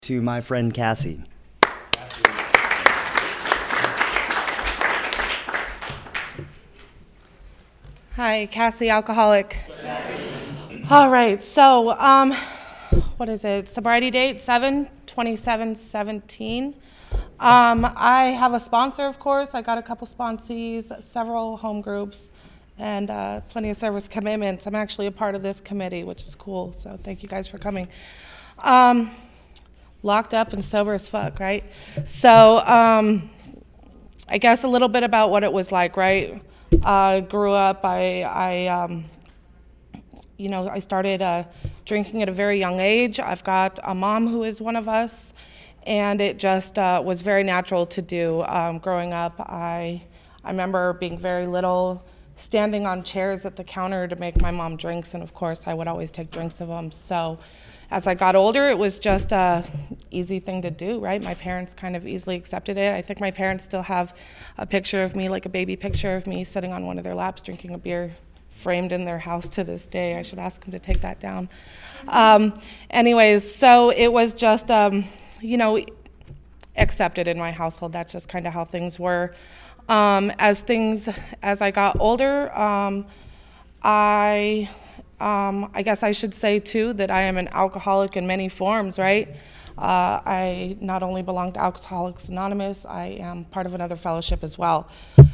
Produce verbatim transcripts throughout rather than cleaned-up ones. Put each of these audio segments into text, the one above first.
to my friend Cassie. Hi, Cassie, alcoholic. Cassie. All right, so um, what is it? Sobriety date seven twenty-seven seventeen. Um, I have a sponsor, of course. I got a couple sponsees, several home groups, and uh, plenty of service commitments. I'm actually a part of this committee, which is cool. So thank you guys for coming. Um, locked up and sober as fuck, right? So um, I guess a little bit about what it was like, right? I uh, grew up, I, I um, you know, I started uh, drinking at a very young age. I've got a mom who is one of us, and it just uh, was very natural to do. Um, growing up, I, I remember being very little, standing on chairs at the counter to make my mom drinks, and of course, I would always take drinks of them. So as I got older, it was just a easy thing to do, right? My parents kind of easily accepted it. I think my parents still have a picture of me, like a baby picture of me sitting on one of their laps drinking a beer, framed in their house to this day. I should ask them to take that down. Um, anyways, so it was just, um, you know, accepted in my household. That's just kind of how things were. Um, as things, as I got older, um, I... Um, I guess I should say, too, that I am an alcoholic in many forms, right? Uh, I not only belong to Alcoholics Anonymous, I am part of another fellowship as well.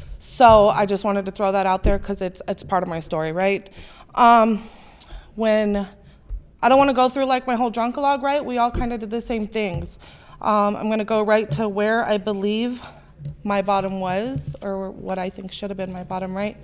So I just wanted to throw that out there because it's it's part of my story, right? Um, when I don't want to go through like my whole drunkalog, right? We all kind of did the same things. Um, I'm going to go right to where I believe my bottom was, or what I think should have been my bottom, right?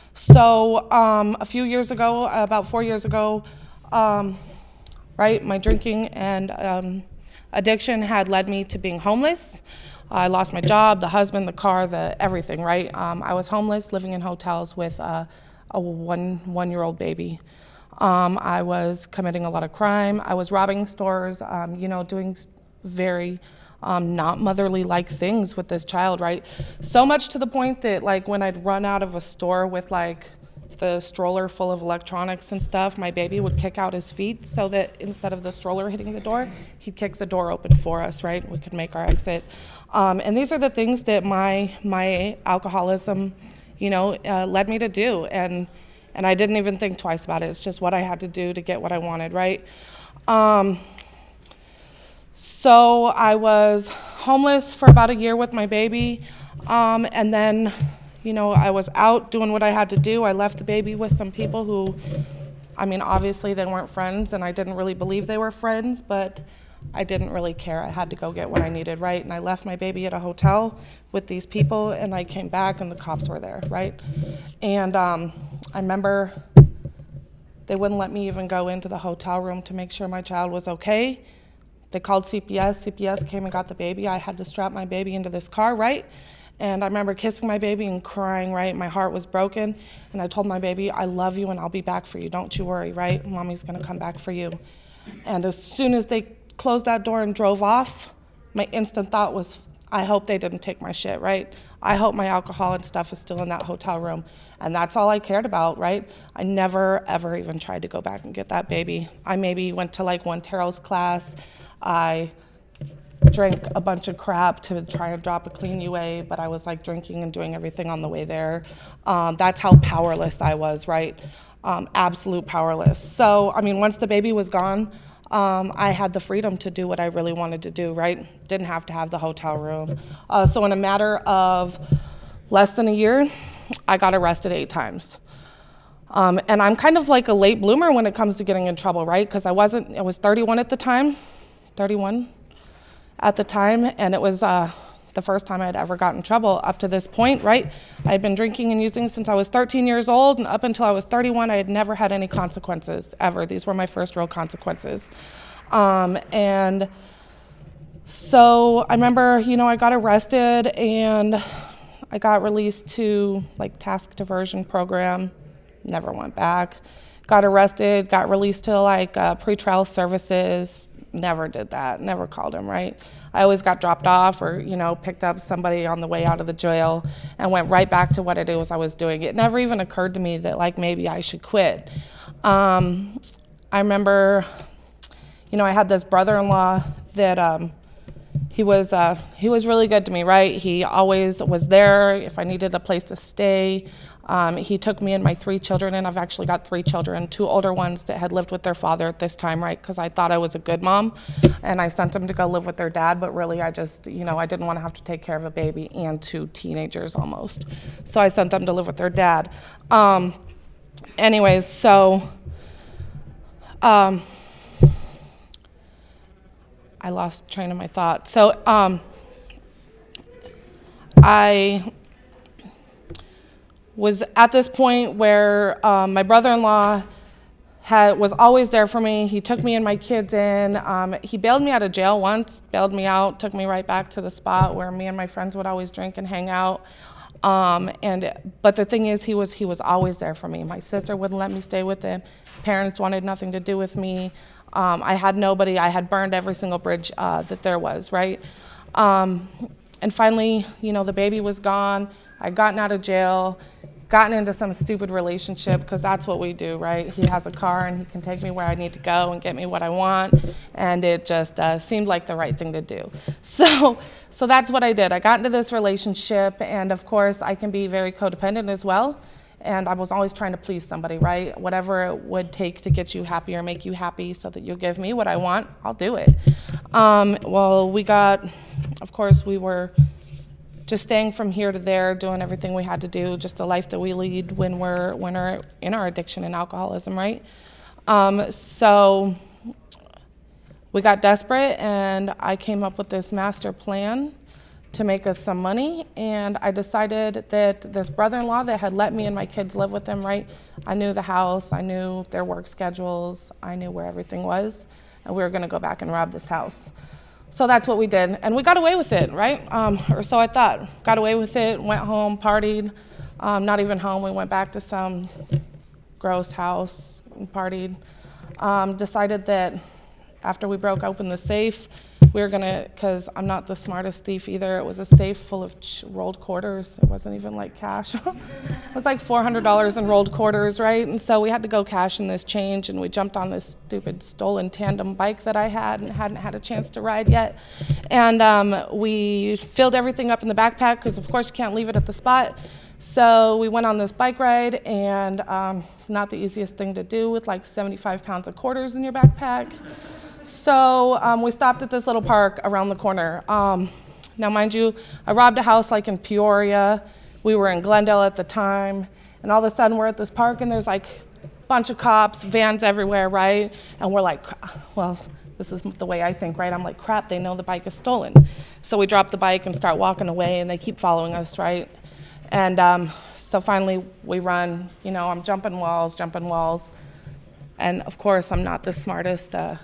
So um, a few years ago, about four years ago, um, right, my drinking and um, addiction had led me to being homeless. I lost my job, the husband, the car, the everything, right? Um, I was homeless, living in hotels with uh, a one, one-year-old baby. Um, I was committing a lot of crime. I was robbing stores, um, you know, doing very Um, not motherly-like things with this child, right? So much to the point that, like, when I'd run out of a store with, like, the stroller full of electronics and stuff, my baby would kick out his feet so that instead of the stroller hitting the door, he'd kick the door open for us, right? We could make our exit. Um, and these are the things that my my alcoholism, you know, uh, led me to do. And, and I didn't even think twice about it. It's just what I had to do to get what I wanted, right? Um, So I was homeless for about a year with my baby, um, and then, you know, I was out doing what I had to do. I left the baby with some people who, I mean, obviously they weren't friends, and I didn't really believe they were friends, but I didn't really care. I had to go get what I needed, right? And I left my baby at a hotel with these people, and I came back, and the cops were there, right? And um, I remember they wouldn't let me even go into the hotel room to make sure my child was okay. They called C P S. C P S came and got the baby. I had to strap my baby into this car, right? And I remember kissing my baby and crying, right? My heart was broken. And I told my baby, I love you and I'll be back for you. Don't you worry, right? Mommy's going to come back for you. And as soon as they closed that door and drove off, my instant thought was, I hope they didn't take my shit, right? I hope my alcohol and stuff is still in that hotel room. And that's all I cared about, right? I never, ever even tried to go back and get that baby. I maybe went to like one Taro's class. I drank a bunch of crap to try and drop a clean U A, but I was like drinking and doing everything on the way there. Um, that's how powerless I was, right? Um, absolute powerless. So, I mean, once the baby was gone, um, I had the freedom to do what I really wanted to do, right? Didn't have to have the hotel room. Uh, so in a matter of less than a year, I got arrested eight times. Um, and I'm kind of like a late bloomer when it comes to getting in trouble, right? Because I wasn't, I was thirty-one at the time. thirty-one at the time, and it was uh, the first time I'd ever gotten in trouble up to this point, right? I had been drinking and using since I was thirteen years old, and up until I was thirty-one, I had never had any consequences, ever. These were my first real consequences. Um, and so I remember, you know, I got arrested, and I got released to, like, task diversion program, never went back. Got arrested, got released to, like, uh, pretrial services. Never did that, never called him, right? I always got dropped off or, you know, picked up somebody on the way out of the jail and went right back to what it was I was doing. It never even occurred to me that, like, maybe I should quit. Um, I remember, you know, I had this brother-in-law that um, he was uh, he was really good to me, right? He always was there if I needed a place to stay. Um, he took me and my three children, and I've actually got three children, two older ones that had lived with their father at this time, right? Because I thought I was a good mom, and I sent them to go live with their dad, but really I just, you know, I didn't want to have to take care of a baby and two teenagers almost. So I sent them to live with their dad. Um, anyways, so um, I lost train of my thought. So um, I... was at this point where um, my brother-in-law had, was always there for me. He took me and my kids in. Um, he bailed me out of jail once, bailed me out, took me right back to the spot where me and my friends would always drink and hang out. Um, and but the thing is, he was he was always there for me. My sister wouldn't let me stay with him. Parents wanted nothing to do with me. Um, I had nobody. I had burned every single bridge uh, that there was, right? Um, and finally, you know, the baby was gone. I'd gotten out of jail, gotten into some stupid relationship, because that's what we do, right? He has a car and he can take me where I need to go and get me what I want, and it just uh, seemed like the right thing to do. So, so that's what I did. I got into this relationship, and of course, I can be very codependent as well, and I was always trying to please somebody, right? Whatever it would take to get you happy or make you happy so that you'll give me what I want, I'll do it. Um, well, we got, of course, we were just staying from here to there, doing everything we had to do, just a life that we lead when we're when we're in our addiction and alcoholism, right? Um, so we got desperate, and I came up with this master plan to make us some money, and I decided that this brother-in-law that had let me and my kids live with them, right? I knew the house, I knew their work schedules, I knew where everything was, and we were gonna go back and rob this house. So that's what we did, and we got away with it, right? Um, or so I thought. Got away with it, went home, partied. Um, not even home, we went back to some gross house and partied. Um, decided that after we broke open the safe, we were gonna, because I'm not the smartest thief either, it was a safe full of ch- rolled quarters. It wasn't even like cash. It was like four hundred dollars in rolled quarters, right? And so we had to go cash in this change, and we jumped on this stupid stolen tandem bike that I had and hadn't had a chance to ride yet. And um, we filled everything up in the backpack, because of course you can't leave it at the spot. So we went on this bike ride, and um, not the easiest thing to do with like seventy-five pounds of quarters in your backpack. So um, we stopped at this little park around the corner. Um, now, mind you, I robbed a house like in Peoria. We were in Glendale at the time. And all of a sudden, we're at this park, and there's like a bunch of cops, vans everywhere, right? And we're like, well, this is the way I think, right? I'm like, crap, they know the bike is stolen. So we drop the bike and start walking away, and they keep following us, right? And um, so finally, we run. You know, I'm jumping walls, jumping walls. And, of course, I'm not the smartest uh,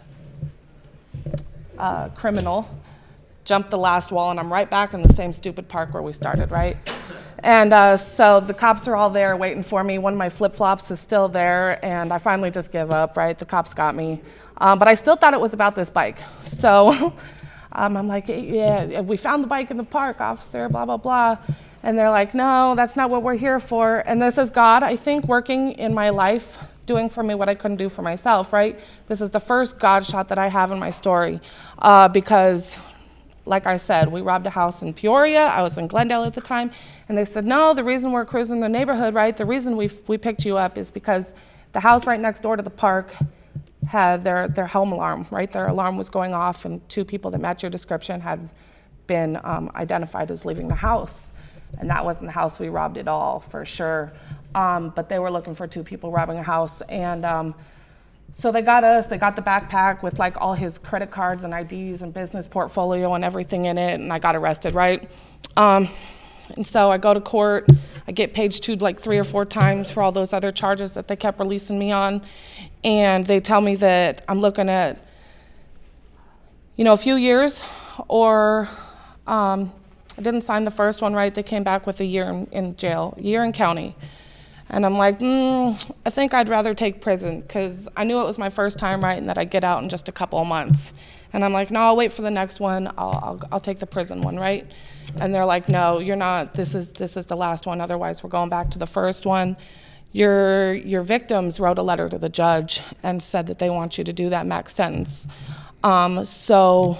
Uh, criminal. Jumped the last wall, and I'm right back in the same stupid park where we started, right? And uh, so the cops are all there waiting for me. One of my flip-flops is still there, and I finally just give up, right? The cops got me. Um, but I still thought it was about this bike. So um, I'm like, yeah, we found the bike in the park, officer, blah, blah, blah. And they're like, no, that's not what we're here for. And this is God, I think, working in my life, doing for me what I couldn't do for myself, right? This is the first God shot that I have in my story uh, because, like I said, we robbed a house in Peoria. I was in Glendale at the time, and they said, no, the reason we're cruising the neighborhood, right, the reason we we picked you up is because the house right next door to the park had their, their home alarm, right? Their alarm was going off, and two people that matched your description had been um, identified as leaving the house. And that wasn't the house we robbed at all, for sure. Um, but they were looking for two people robbing a house. And um, so they got us, they got the backpack with like all his credit cards and I Ds and business portfolio and everything in it, and I got arrested, right? Um, and so I go to court, I get page two like three or four times for all those other charges that they kept releasing me on. And they tell me that I'm looking at, you know, a few years, or um, I didn't sign the first one, right? They came back with a year in, in jail, a year in county. And I'm like, mm, I think I'd rather take prison, because I knew it was my first time, right, and that I'd get out in just a couple of months. And I'm like, no, I'll wait for the next one. I'll, I'll, I'll take the prison one, right? And they're like, no, you're not. This is this is the last one. Otherwise, we're going back to the first one. Your your victims wrote a letter to the judge and said that they want you to do that max sentence. Um, so,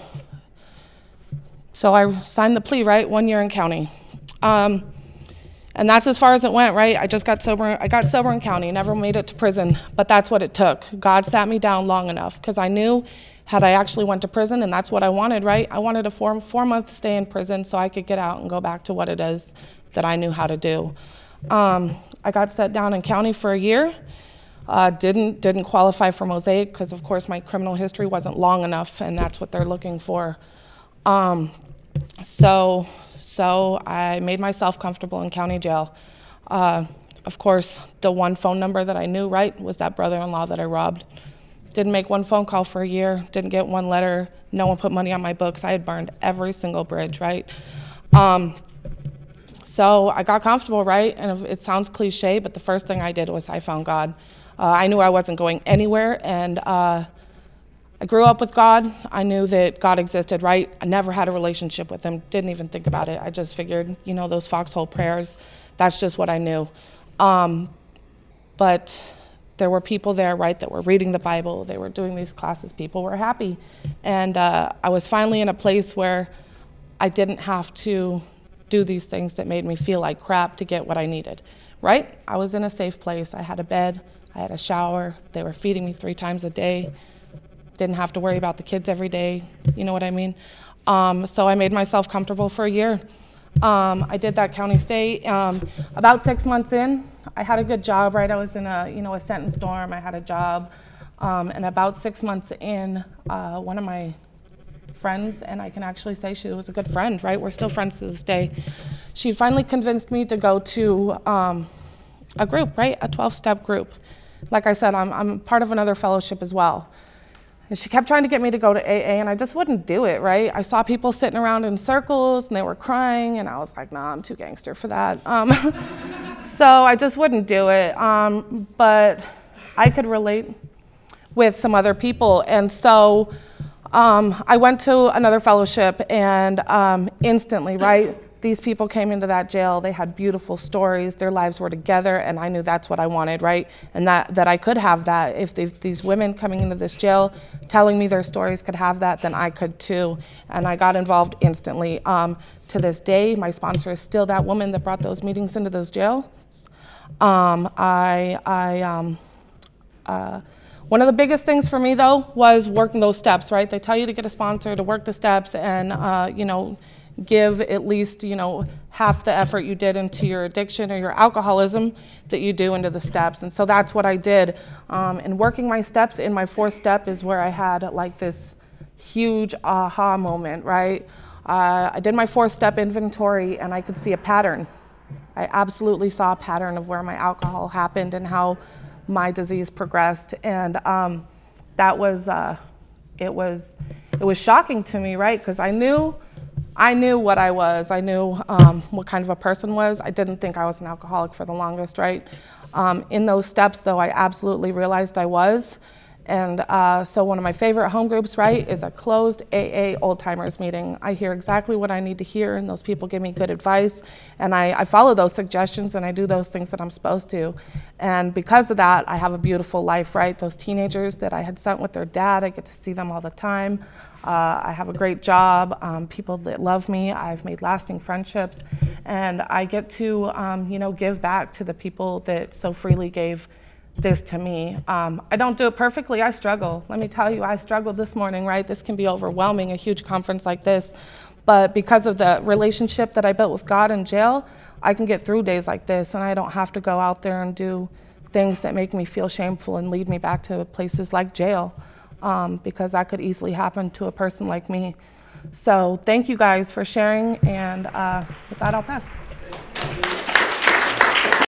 so I signed the plea, right? One year in county. Um, and that's as far as it went, right? I just got sober. I got sober in county, never made it to prison, but that's what it took. God sat me down long enough because I knew had I actually went to prison, and that's what I wanted, right? I wanted a four, four month stay in prison so I could get out and go back to what it is that I knew how to do. Um, I got set down in county for a year. Uh, didn't didn't qualify for Mosaic because, of course, my criminal history wasn't long enough, and that's what they're looking for. Um, so, so I made myself comfortable in county jail. Uh, of course, the one phone number that I knew, right, was that brother-in-law that I robbed. Didn't make one phone call for a year. Didn't get one letter. No one put money on my books. I had burned every single bridge, right? Um, so I got comfortable, right? And it sounds cliche, but the first thing I did was I found God. Uh, I knew I wasn't going anywhere, and uh, I grew up with God. I knew that God existed, right? I never had a relationship with him. Didn't even think about it. I just figured, you know, those foxhole prayers, that's just what I knew. Um, but there were people there, right, that were reading the Bible. They were doing these classes. People were happy. And uh, I was finally in a place where I didn't have to do these things that made me feel like crap to get what I needed, right? I was in a safe place. I had a bed. I had a shower. They were feeding me three times a day. Didn't have to worry about the kids every day. You know what I mean? Um, so I made myself comfortable for a year. Um, I did that county stay. Um, about six months in, I had a good job, right? I was in a, you know, a sentence dorm. I had a job. Um, and about six months in, uh, one of my friends, and I can actually say she was a good friend, right? We're still friends to this day. She finally convinced me to go to um, a group, right? A twelve-step group. Like I said, I'm, I'm part of another fellowship as well. And she kept trying to get me to go to A A, and I just wouldn't do it, right? I saw people sitting around in circles, and they were crying, and I was like, nah, I'm too gangster for that. Um, so I just wouldn't do it. Um, but I could relate with some other people. And so um, I went to another fellowship, and um, instantly, right, these people came into that jail. They had beautiful stories. Their lives were together, and I knew that's what I wanted, right? And that, that I could have that. If they, these women coming into this jail telling me their stories could have that, then I could too. And I got involved instantly. Um, to this day, my sponsor is still that woman that brought those meetings into those jails. Um, I, I, um, uh, one of the biggest things for me, though, was working those steps, right? They tell you to get a sponsor, to work the steps, and, uh, you know, give at least, you know, half the effort you did into your addiction or your alcoholism that you do into the steps. And so that's what I did. Um, and working my steps in my fourth step is where I had like this huge aha moment, right? Uh, I did my fourth step inventory, and I could see a pattern. I absolutely saw a pattern of where my alcohol happened and how my disease progressed. And um, that was, uh, it was, it was shocking to me, right? Because I knew I knew what I was. I knew um, what kind of a person was. I didn't think I was an alcoholic for the longest, right? Um, in those steps, though, I absolutely realized I was. And uh, so one of my favorite home groups, right, is a closed A A old-timers meeting. I hear exactly what I need to hear, and those people give me good advice. And I, I follow those suggestions, and I do those things that I'm supposed to. And because of that, I have a beautiful life, right? Those teenagers that I had sent with their dad, I get to see them all the time. Uh, I have a great job, um, people that love me. I've made lasting friendships. And I get to, um, you know, give back to the people that so freely gave this to me. Um, I don't do it perfectly. I struggle. Let me tell you, I struggled this morning, right? This can be overwhelming, a huge conference like this. But because of the relationship that I built with God in jail, I can get through days like this, and I don't have to go out there and do things that make me feel shameful and lead me back to places like jail, um, because that could easily happen to a person like me. So thank you guys for sharing, and uh, with that, I'll pass.